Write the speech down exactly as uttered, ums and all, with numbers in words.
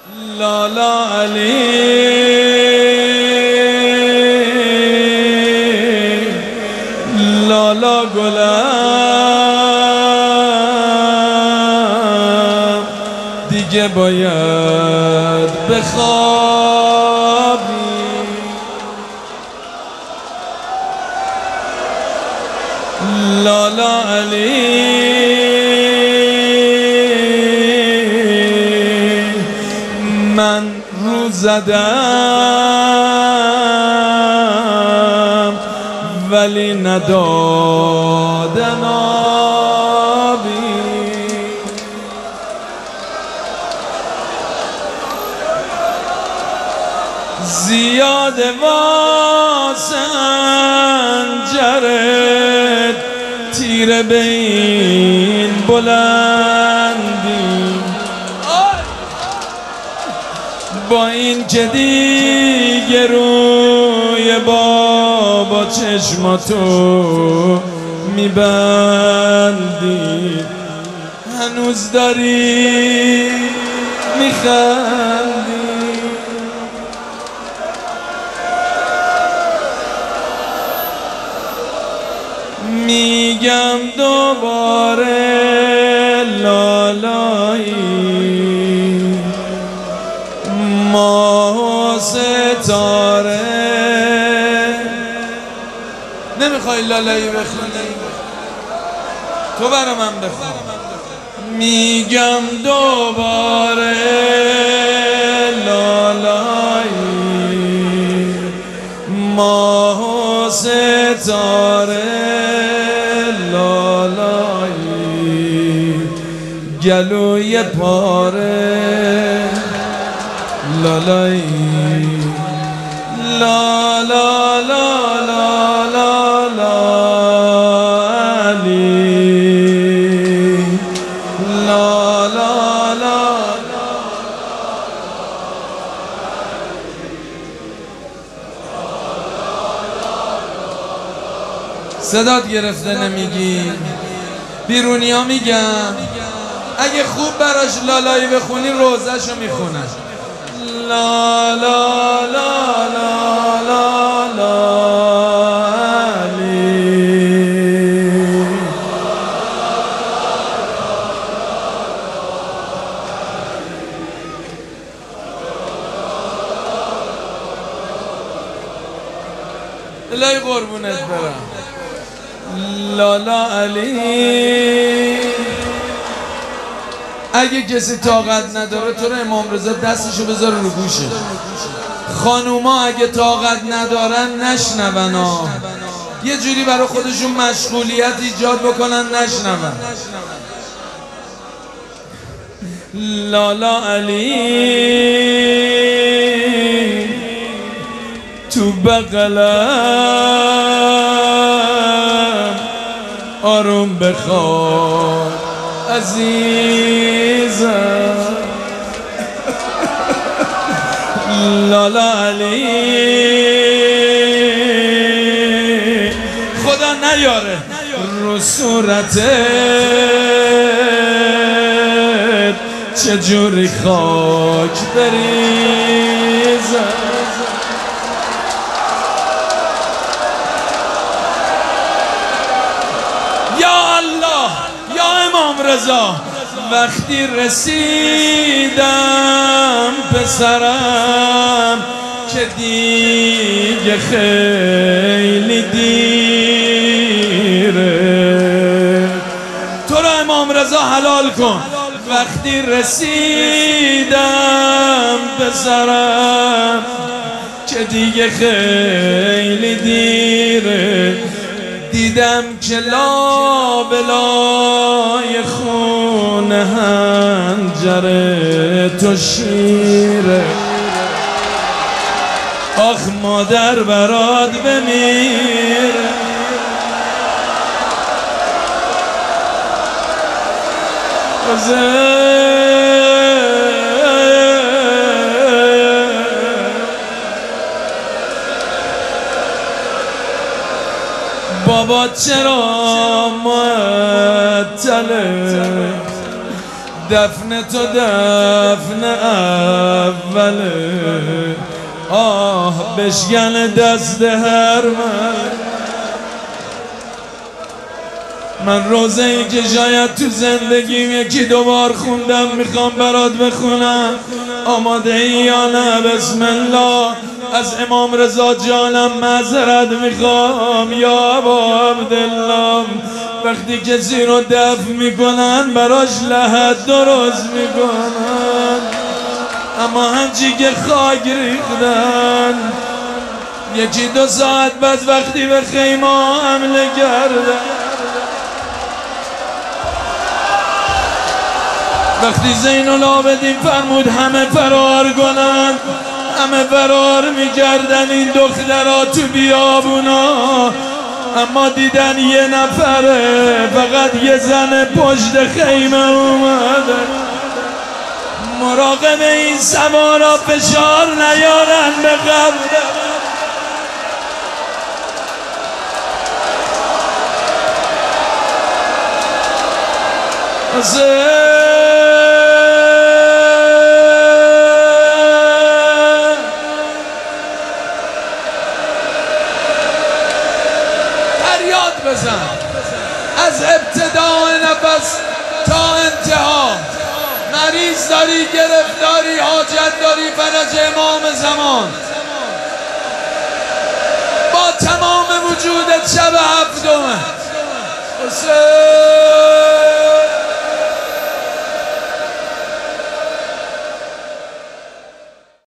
لالا علی لالا گلم دیگه باید بخوابی. لالا علی من رو زدم ولی ندادن آبی. زیاده واسنجرت تیره به این بلندی، با این که دیگه روی بابا چشماتو میبندی، هنوز داری میخندی. میگم دوباره لالایی، ماه و ستاره. نمیخوای لالایی بخونی؟ تو برا من بخون. میگم دوباره لالایی، ماه و ستاره لالایی، گلوی پاره لالایی. لا لا لا لا لا لا علی لا لا لا. صدات گرفته نمیگی؟ بیرونی ها میگن اگه خوب براش لالایی بخونی روزه‌شو میخونن. لا لا لا لا لا لا علی. الهی قربونت برم. لالا علی اگه کسی طاقت نداره تو رو امام رضا دستشو بذاره رو گوشه. خانوما اگه طاقت ندارن نشنون ها، یه جوری برای خودشون مشغولیت ایجاد بکنن نشنون. لالا علی تو بغلم آروم بخواب عزیزم. لالا علی خدا نیاره رو صورتت چجوری خاک بریزم. یا الله یا امام رضا وقتی رسیدم پسرم که دیگه خیلی دیره، تو رو امام رضا حلال کن. وقتی رسیدم پسرم که دیگه خیلی دیره، دیدم که لابلای خونه هنجره تو شیره. آخ مادر برات بمیره. بابا چرا معطله دفن تو دفن اوله، آه بشکن دست هر من. من روزه ای که شاید تو زندگیم یکی دوبار خوندم میخوام برات بخونم. آماده ای یا نه؟ بسم الله. از امام رضا جانم معذرت میخوام یا ابا عبدالله. وقتی کسی رو دفن میکنن براش لحد درست میکنن، اما همچی که خاک ریختن یکی دو ساعت بعد وقتی به خیمه حمله کردن، وقتی زین العابدین فرمود همه فرار کنن، همه فرار میکردن این دخترها تو بیابونا، اما دیدن یه نفره فقط یه زن پشت خیمه اومده. مراقب این سوارا فشار نیارن به قبر. فریاد بزن از ابتدای نفس تا انتها. مریض داری، گرفتاری، حاجت داری، فرج امام زمان با تمام وجودت شب هفتمه.